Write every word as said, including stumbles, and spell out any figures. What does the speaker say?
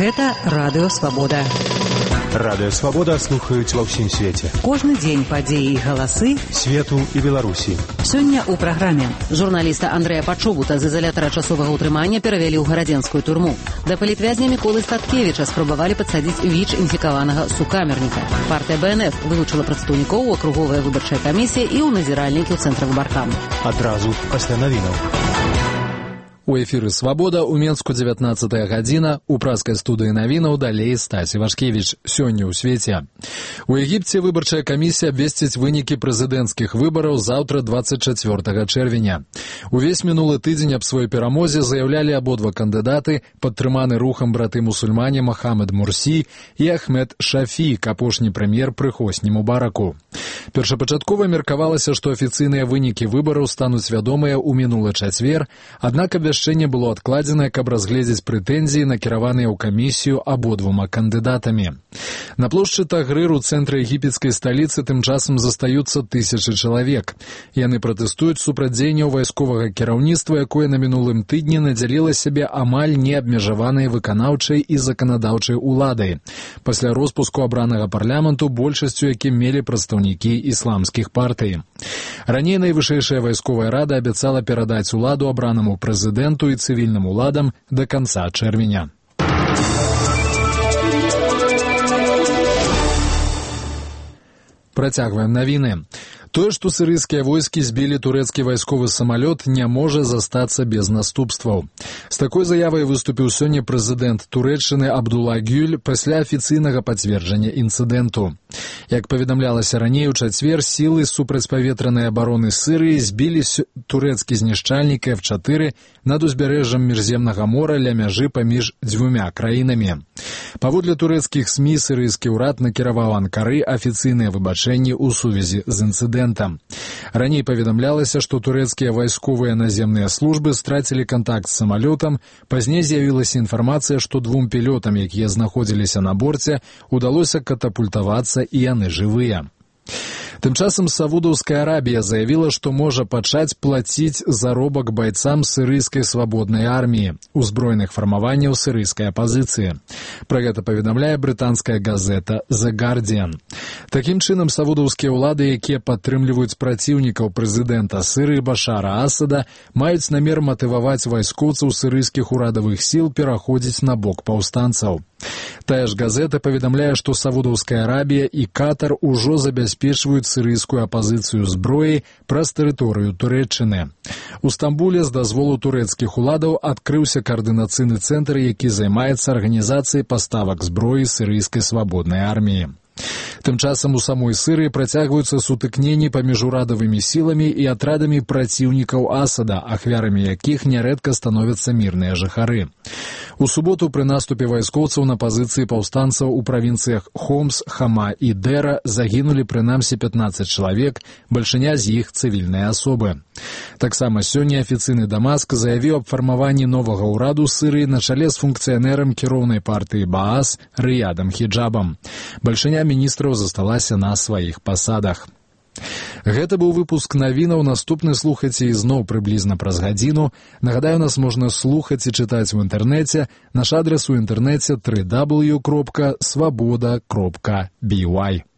Гэта Радыё Свабода. Радыё Свабода слухаюць ва ўсім свеце. Кожны дзень падзеі і галасы свету і Беларусі. Сёння ў праграме. Журналіста Андрэя Пачобута з изолятара часовага ўтрымання перавялі ў гарадзенскую турму. Да палітвязня Міколы Статкевіча спрабавалі падсадзіць ВІЧ інфікаванага сукамерніка. Партыя Бэ Эн Эф вылучыла прадстаўнікоў у акруговая выбарчая камісія і ў назіральнікі ў цэнтры выбаркаму. Адразу пасля навінаў. У эфіры «Свабода» у Менску дзевятнаццатая гадзіна, у праскай студыі навінаў далей Стась Івашкевіч. Сёння ў свеце. У Егіпце выбарчая камісія абвесціць вынікі прэзідэнцкіх выбараў заўтра дваццаць чацвёртага чэрвеня. Увесь мінулы тыдзень аб сваёй перамозе заяўлялі абодва кандыдаты, падтрыманы рухам браты-мусульмане Махамед Мурсі і Ахмед Шафік, апошні прэм'ер пры Хосні Мубараку. Першапачаткова меркавалася, што афіцыйныя вынікі выбараў стануць вядомыя ў мінулы чацвер, аднак абвяшчэнне было адкладзенае, каб разгледзець прэтэнзіі, накіраваныя ў камісію абодвума кандыдатамі. На плошчы Тагрыр у цэнтры егіпецкай сталіцы тым часам застаюцца тысячы чалавек. Яны пратэстуюць супраць дзеянняў вайсковага кіраўніцтва, якое на мінулым тыдні надзяліла сябе амаль неабмежаванай выканаўчай і заканадаўчай уладай. Пасля роспуску абранага парламенту, большасцю якім мелі прадстаўнікі ісламскіх партый. Раней найвышэйшая вайсковая рада абяцала перадаць уладу абранаму прэзідэнту і цывільным уладам да канца чэрвеня. Працягваем навіны. Тое, што сірыйскія войскі збілі турэцкі вайсковы самалёт, не можа застацца без наступстваў. З такой заявай выступіў сёння прэзідэнт Турэччыны Абдулла Гюль пасля афіцыйнага пацверджання інцыдэнту. Як паведамлялася раней, у чацвер сілы супрацьпаветранай абароны Сірыі збілі турэцкі знішчальнік эф чатыры над узбярэжжам Міжземнага мора ля мяжы паміж дзвюмя краінамі. Паводле турэцкіх СМІ, сірыйскі ўрад накіраваў Анкары афіцыйныя выбачэнні ў сувязі з інцыдэнтам. Раней паведамлялася, што турэцкія вайсковыя наземныя службы страцілі кантакт з самалётам, пазней з'явілася інфармацыя, што двум пілётам, якія знаходзіліся на борце, удалося катапультавацца і яны жывыя. Тым часам Саудаўская Арабія заявіла, што можа пачаць плаціць заробак байцам сірыйскай свабоднай арміі, узброеных фармаванняў сірыйскай апазіцыі. Пра гэта паведамляе брытанская газета «The Guardian». Такім чынам, саудаўскія ўлады, якія падтрымліваюць праціўнікаў прэзідэнта Сірыі Башара Асада, маюць намер матываваць вайскоўцаў сірыйскіх урадавых сіл пераходзіць на бок паўстанцаў. Тая ж газета паведамляе, што Саудаўская Арабія і Катар ужо забяспечваюць сірыйскую апазіцыю зброі праз тэрыторыю Турэччыны. У Стамбуле з дазволу турэцкіх уладаў адкрыўся каардынацыйны цэнтр, які займаецца арганізацыяй паставак зброі сірыйскай свабоднай арміі. Тым часам у самой Сірыі працягваюцца сутыкненні паміж урадавымі сіламі і атрадамі праціўнікаў Асада, ахвярамі якіх нярэдка становяцца мірныя жыхары. У суботу пры наступе вайскоўцаў на пазіцыі паўстанцаў у правінцыях Хомс, Хама і Дэра загінулі прынамсі пятнаццаць чалавек, бальшыня з іх цывільныя асобы. Таксама сёння афіцыйны Дамаск заявіў аб фармаванні новага ўраду Сірыі на чале з функцыянерам кіроўнай партыі Баас Рыядам Хіджабам. Бальшыня міністраў засталася на сваіх пасадах. Гэта быў выпуск навінаў, наступны слухайце ізноў прыблізна праз гадзіну. Нагадаю, нас можна слухаць і чытаць у інтэрнэце. Наш адрес у інтэрнэце дабл ю дабл ю дабл ю кропка свабода кропка бі вай.